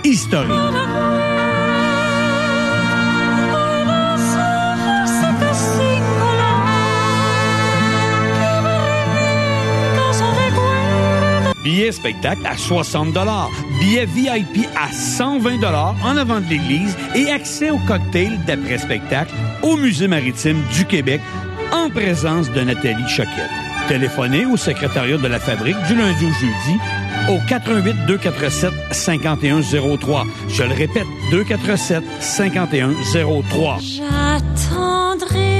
historique. Billets spectacle à 60 $, billets VIP à 120 $ en avant de l'église et accès au cocktail d'après-spectacle au Musée maritime du Québec en présence de Nathalie Choquette. Téléphonez au secrétariat de la Fabrique du lundi au jeudi au 418-247-5103. Je le répète, 247-5103. J'attendrai.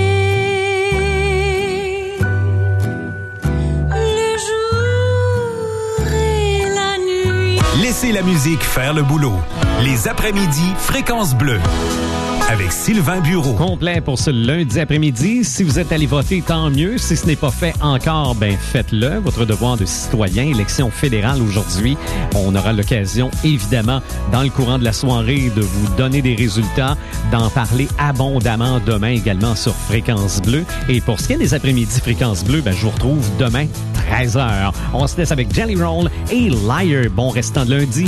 Laissez la musique faire le boulot. Les après-midi, Fréquence Bleue. Avec Sylvain Bureau. Complet pour ce lundi après-midi. Si vous êtes allé voter, tant mieux. Si ce n'est pas fait encore, ben faites-le. Votre devoir de citoyen. Élection fédérale aujourd'hui. On aura l'occasion, évidemment, dans le courant de la soirée, de vous donner des résultats, d'en parler abondamment demain également sur Fréquence Bleue. Et pour ce qui est des après-midi Fréquence Bleue, ben je vous retrouve demain, 13h. On se laisse avec Jelly Roll et Liar. Bon restant de lundi.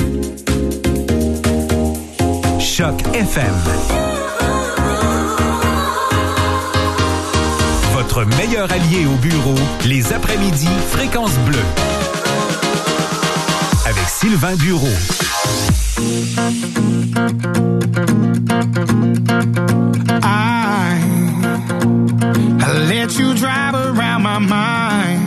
Choc FM. Votre meilleur allié au bureau, les après-midi Fréquence Bleue. Avec Sylvain Bureau. I let you drive around my mind.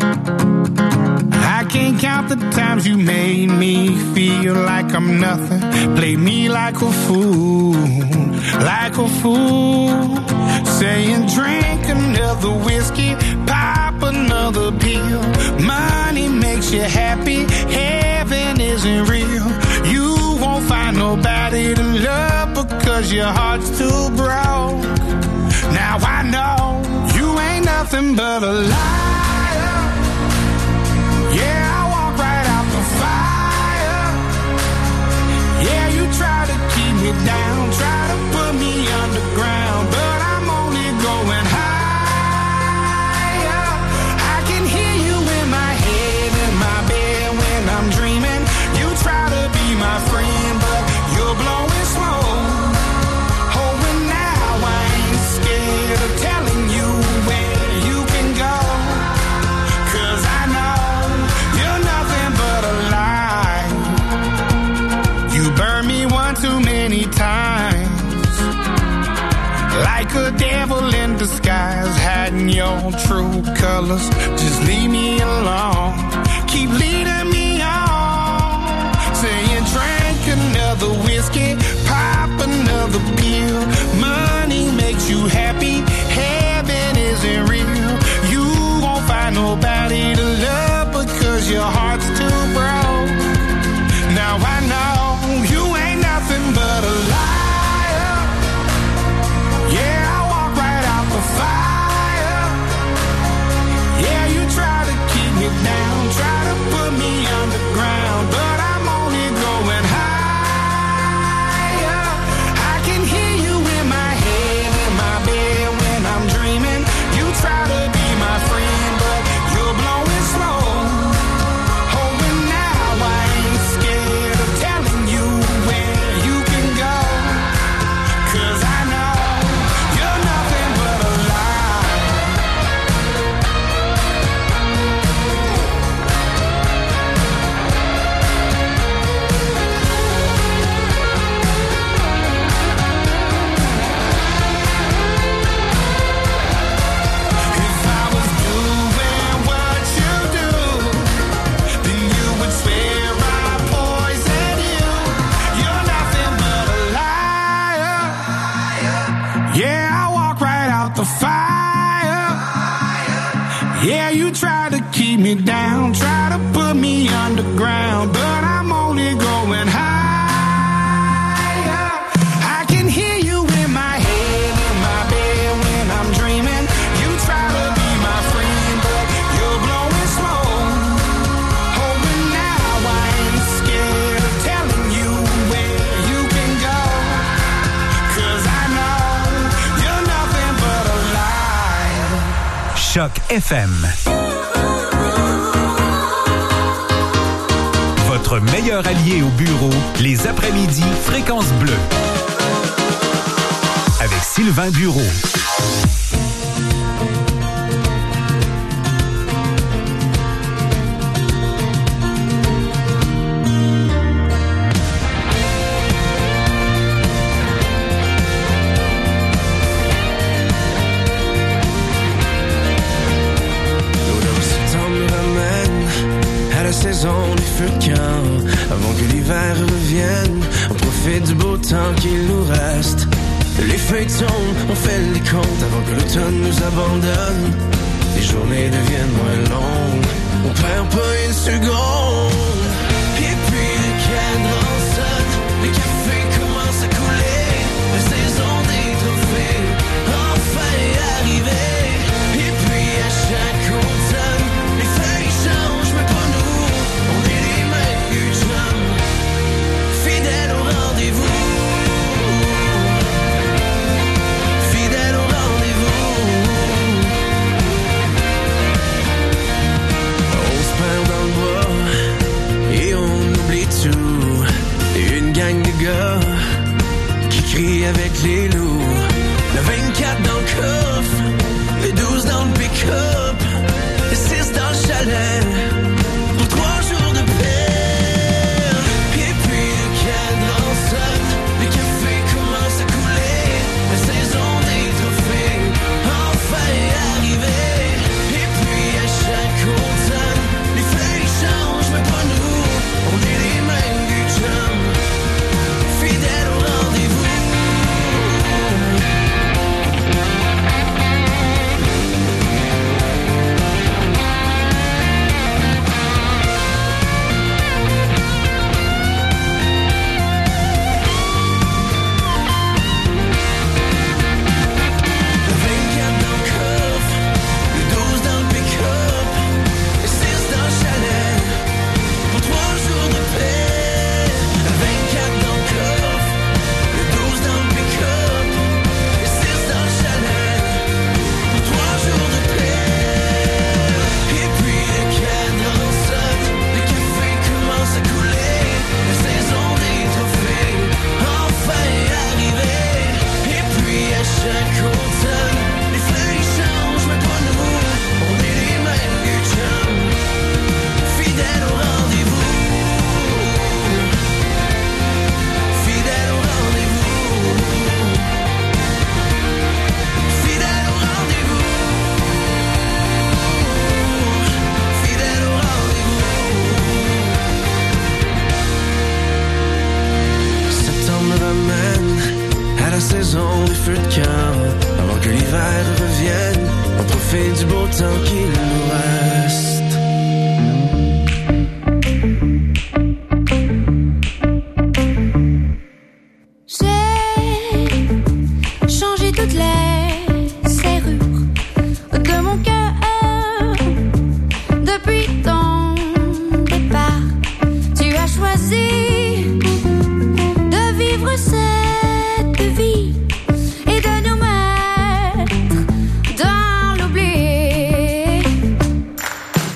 I can't count the times you made me feel like I'm nothing. Play me like a fool, like a fool. Saying drink another whiskey, pop another pill. Money makes you happy, heaven isn't real. You won't find nobody to love because your heart's too broke. Now I know you ain't nothing but a liar. Yeah, I walk right out the fire. Yeah, you try to keep me down, try to put me underground, but I'm only going higher. I can hear you in my head, in my bed when I'm dreaming. You try to be my friend, but you're blowing smoke. Oh, and now I ain't scared of telling you where you can go, 'cause I know you're nothing but a lie. You burned me one too many times, like a devil in disguise, hiding your true colors. Just leave me alone, keep leading me on. Saying drink another whiskey, pop another pill. Money makes you happy, heaven isn't real. You won't find nobody to love because your heart's too broke. Now I know you ain't nothing but a liar. Yeah, I walk right out the fire. Yeah, you try to keep me down, try to put me underground, but I'm only going higher. I can hear you in my head, in my bed when I'm dreaming. You try to be my friend, but you're blowing smoke. Oh, and now I ain't scared of telling you where you can go, 'cause I know you're nothing but a lie. If I was doing what you do, then you would swear I poisoned you. You're nothing but a liar. Yeah, I walk right out the fire. Yeah, you try to keep me down, try to put me underground, but I'm only going higher. I can hear you in my head, in my bed when I'm dreaming. You try to be my friend, but you're blowing smoke. Oh, and now I ain't scared of telling you where you can go, 'cause I know you're nothing but a lie. Choc FM. Votre Votre meilleur allié au bureau, les après-midi Fréquence Bleue. Avec Sylvain Bureau. Saison des feux de camp, avant que l'hiver revienne, on profite du beau temps qu'il nous reste. Les feuilles tombent, on fait les comptes avant que l'automne nous abandonne. Les journées deviennent moins longues, on perd pas une seconde. Et puis le cadran sonne, le café commence à couler, la saison des trophées enfin arrivée. Et puis à chaque automne, les feuilles changent, mais pas nous. On est les mêmes que chums, fidèles au rendez-vous. Fidèles au rendez-vous. On se perd dans le bois et on oublie tout. Et une gang de gars qui crient avec les loups. Le 24 dans le coffre, le 12 dans le pick-up, le 6 dans le chalet. Pour 3 jours de paix. Et puis le cadran sonne, le café commence à couler, la saison des trophées enfin arrivée. Et puis à chaque automne, les feuilles changent, mais pas nous. On est les mêmes du chum, fidèles au rendez-vous. Saison des feux de camp, avant que l'hiver revienne, on profite du beau temps qu'il nous reste. J'ai changé toutes les serrures de mon cœur depuis ton départ. Tu as choisi de vivre cette vie et de nous mettre dans l'oubli.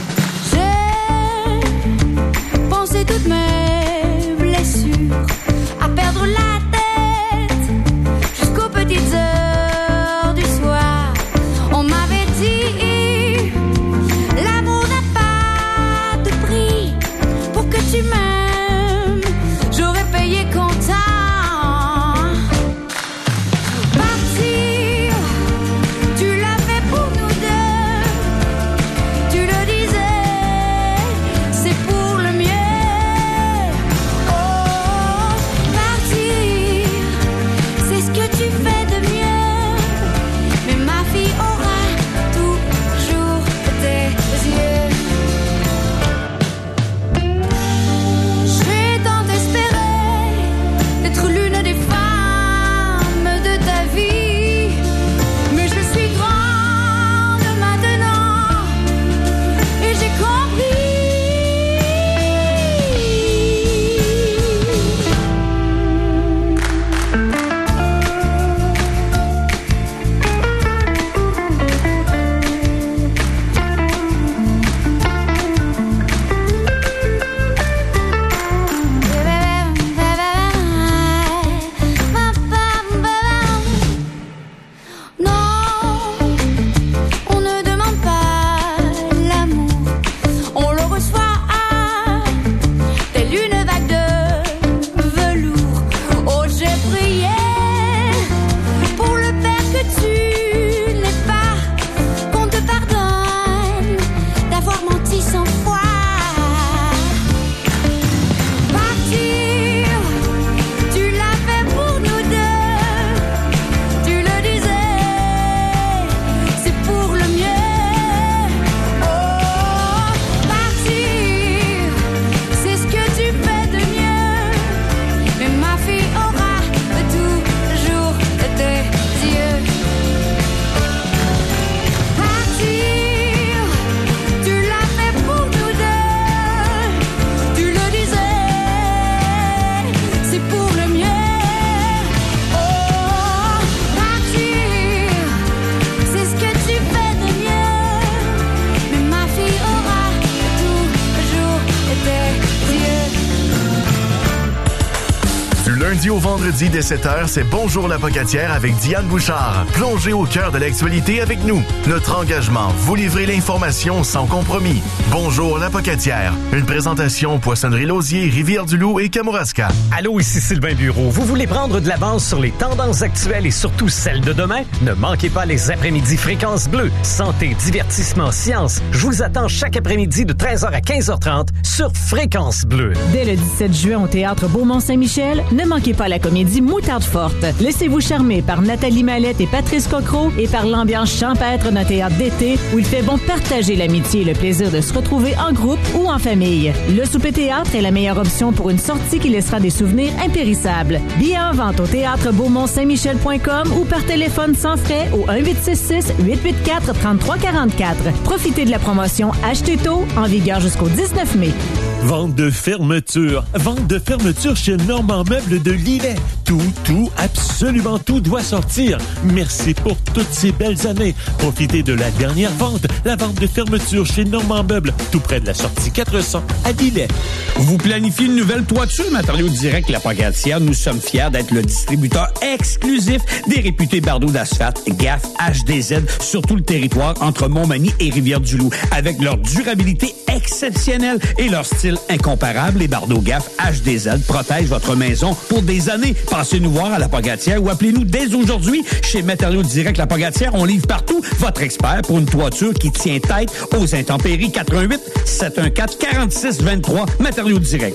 Du lundi au vendredi dès 7h, c'est Bonjour la Pocatière avec Diane Bouchard. Plongez au cœur de l'actualité avec nous. Notre engagement, vous livrer l'information sans compromis. Bonjour la Pocatière. Une présentation Poissonnerie-Lausier, Rivière-du-Loup et Kamouraska. Allô, ici Sylvain Bureau. Vous voulez prendre de l'avance sur les tendances actuelles et surtout celles de demain? Ne manquez pas les après-midi Fréquence Bleue. Santé, divertissement, science. Je vous attends chaque après-midi de 13h à 15h30 sur Fréquence Bleue. Dès le 17 juin au Théâtre Beaumont-Saint-Michel, ne manquez pas la comédie Moutarde Forte. Laissez-vous charmer par Nathalie Mallette et Patrice Cocro et par l'ambiance champêtre d'un théâtre d'été où il fait bon partager l'amitié et le plaisir de se retrouver en groupe ou en famille. Le souper théâtre est la meilleure option pour une sortie qui laissera des souvenirs impérissables. Billets en vente au théâtre Beaumont-Saint-Michel.com ou par téléphone sans frais au 1-866-884-3344. Profitez de la promotion Achetez tôt en vigueur jusqu'au 19 mai. Vente de fermeture. Vente de fermeture chez Normand Meubles de Lillet. Tout, absolument tout doit sortir. Merci pour toutes ces belles années. Profitez de la dernière vente. La vente de fermeture chez Normand Meubles, tout près de la sortie 400 à Lillet. Vous planifiez une nouvelle toiture, Matériaux Direct La Pocatière. Nous sommes fiers d'être le distributeur exclusif des réputés bardeaux d'asphalte GAF HDZ sur tout le territoire entre Montmagny et Rivière-du-Loup. Avec leur durabilité exceptionnelle et leur style incomparable, les bardeaux GAF HDZ protègent votre maison pour des années. Passez nous voir à La Pocatière ou appelez-nous dès aujourd'hui chez Matériaux Direct La Pocatière. On livre partout votre expert pour une toiture qui tient tête aux intempéries. 88 714 46 23 Matériaux Direct.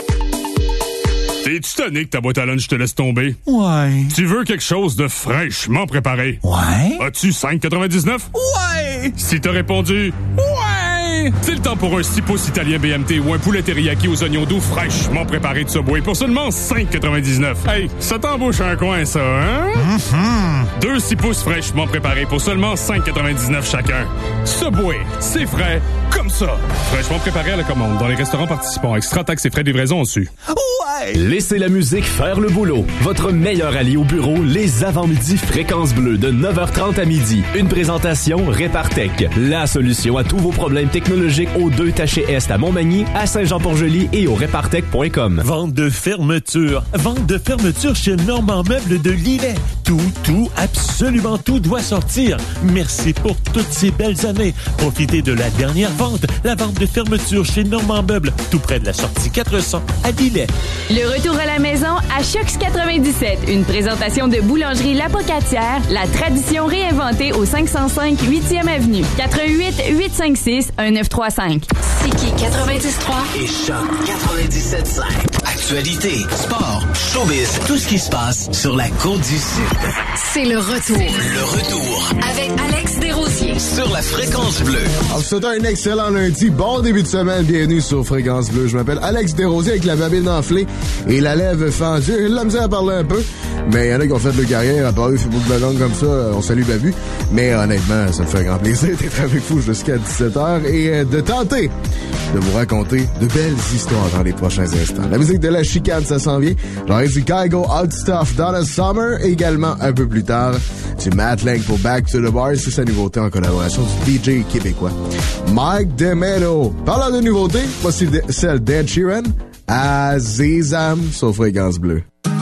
T'es-tu tanné que ta boîte à lunch te laisse tomber? Ouais. Tu veux quelque chose de fraîchement préparé? Ouais. As-tu 5,99? Ouais. Si t'as répondu ouais, c'est le temps pour un 6 pouces italien BMT ou un poulet teriyaki aux oignons doux fraîchement préparé de Subway pour seulement 5,99. Hey, ça t'embauche un coin, ça, hein? Mm-hmm. 2 6 pouces fraîchement préparés pour seulement 5,99 chacun. Subway, c'est frais comme ça. Fraîchement préparé à la commande dans les restaurants participants. Extra taxes et frais de livraison dessus. Laissez la musique faire le boulot. Votre meilleur allié au bureau, les avant-midi Fréquence Bleue de 9h30 à midi. Une présentation Répartec. La solution à tous vos problèmes technologiques au 2 Taché Est à Montmagny, à Saint-Jean-Port-Joli et au Répartec.com. Vente de fermeture. Vente de fermeture chez Normand Meubles de Lillet. Tout, absolument tout doit sortir. Merci pour toutes ces belles années. Profitez de la dernière vente. La vente de fermeture chez Normand Meubles, tout près de la sortie 400 à Lillet. Le retour à la maison à Chocs 97. Une présentation de Boulangerie La Pocatière, la tradition réinventée au 505 8e Avenue. 88 856 1935. Siki 93.3 et Choc 97.5. Actualité, sport, showbiz, tout ce qui se passe sur la Côte-du-Sud. C'est le retour. Le retour. Avec Alex Desrosiers. Sur la Fréquence Bleue. Alors, c'est un excellent lundi. Bon début de semaine. Bienvenue sur Fréquence Bleue. Je m'appelle Alex Desrosiers avec la babine enflée et la lèvre fendue. J'ai de la misère à parler un peu. Mais il y en a qui ont fait de carrière à parler sur bout de la langue comme ça. On salue Babu. Mais honnêtement, ça me fait un grand plaisir d'être avec vous jusqu'à 17h et de tenter de vous raconter de belles histoires dans les prochains instants. La musique de la chicane, ça s'en vient. J'aurai du Kygo Hot Stuff dans le Summer. Également, un peu plus tard, du Matt Lang pour Back to the Bar. C'est sa nouveauté en collaboration du DJ québécois Mike DeMeadow. Parlant de nouveautés, voici celle d'Ed Sheeran, Azizam sur Fréquence Bleue.